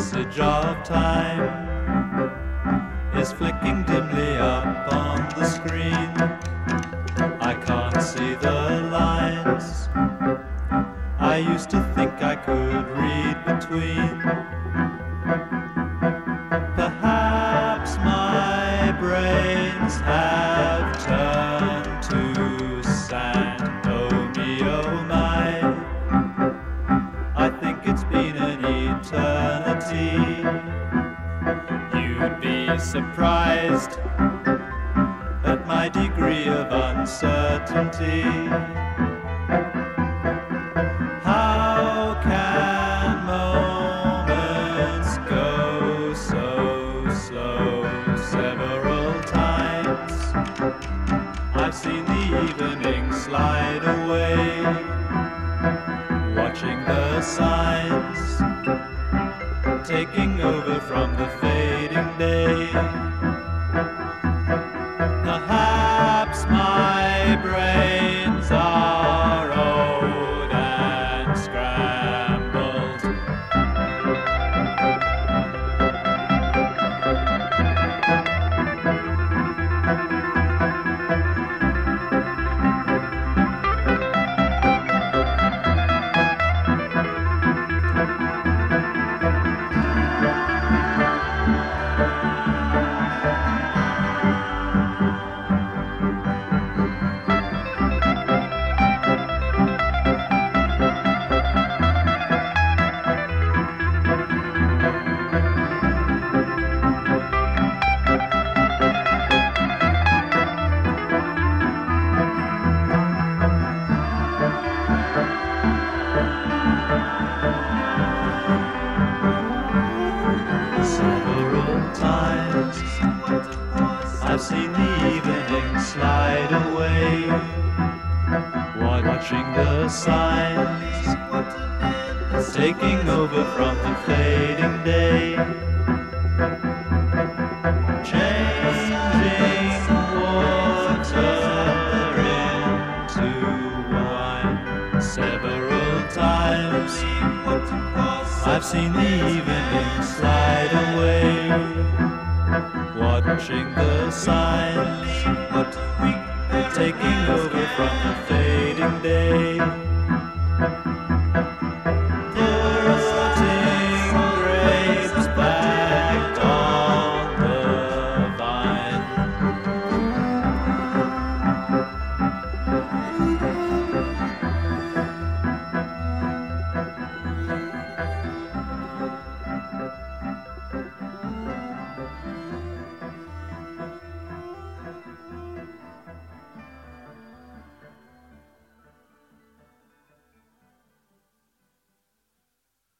passage of time is flicking dimly up on the screen. I can't see the lines I used to think I could read between. Perhaps my brains have turned to sand. Oh me, oh my, I think it's been an eternity. You'd be surprised at my degree of uncertainty. How can moments go so slow? Several times I've seen the evening slide away, watching the signs taking over from the fading day. Perhaps my brains are old and scrambled. Several times I've seen the evening slide away, watching the signs taking over from the fading day, changing water into wine. Several times I've seen the evening slide away, watching the signs taking over